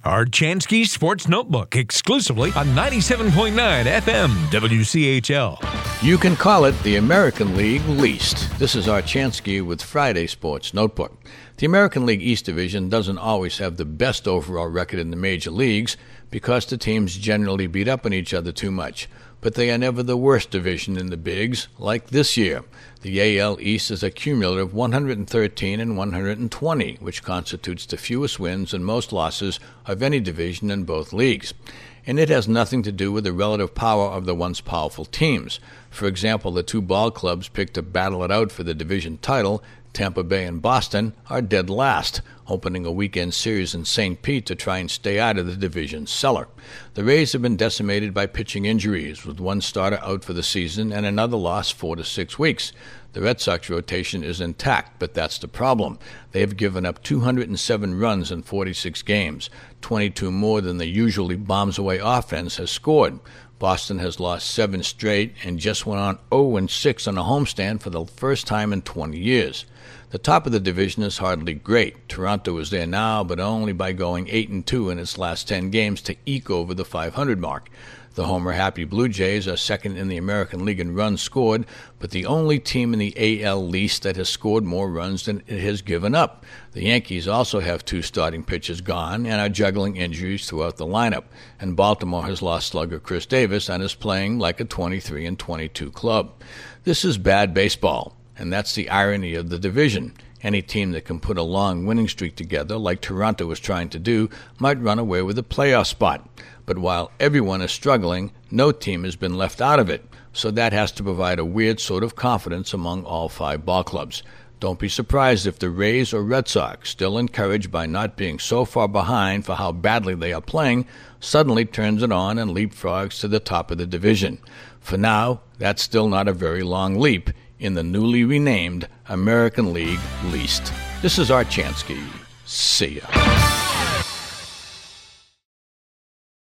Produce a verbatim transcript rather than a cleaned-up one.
Archansky Sports Notebook, exclusively on ninety-seven point nine F M W C H L. You can call it the American League least. This is Archansky with Friday Sports Notebook. The American League East Division doesn't always have the best overall record in the major leagues because the teams generally beat up on each other too much. But they are never the worst division in the bigs, like this year. The A L East is a cumulative one hundred thirteen and one hundred twenty, which constitutes the fewest wins and most losses of any division in both leagues. And it has nothing to do with the relative power of the once powerful teams. For example, the two ball clubs picked to battle it out for the division title, Tampa Bay and Boston, are dead last, opening a weekend series in Saint Pete to try and stay out of the division's cellar. The Rays have been decimated by pitching injuries, with one starter out for the season and another lost four to six weeks. The Red Sox rotation is intact, but that's the problem. They have given up two hundred seven runs in forty-six games, twenty-two more than the usually bombs-away offense has scored. Boston has lost seven straight and just went on oh and six on a homestand for the first time in twenty years. The top of the division is hardly great. Toronto is there now, but only by going eight and two in its last ten games to eke over the five hundred mark. The homer-happy Blue Jays are second in the American League in runs scored, but the only team in the A L East that has scored more runs than it has given up. The Yankees also have two starting pitchers gone and are juggling injuries throughout the lineup. And Baltimore has lost slugger Chris Davis and is playing like a twenty-three and twenty-two club. This is bad baseball, and that's the irony of the division. Any team that can put a long winning streak together, like Toronto is trying to do, might run away with a playoff spot. But while everyone is struggling, no team has been left out of it, so that has to provide a weird sort of confidence among all five ball clubs. Don't be surprised if the Rays or Red Sox, still encouraged by not being so far behind for how badly they are playing, suddenly turns it on and leapfrogs to the top of the division. For now, that's still not a very long leap in the newly renamed American League Least. This is Archansky. See ya.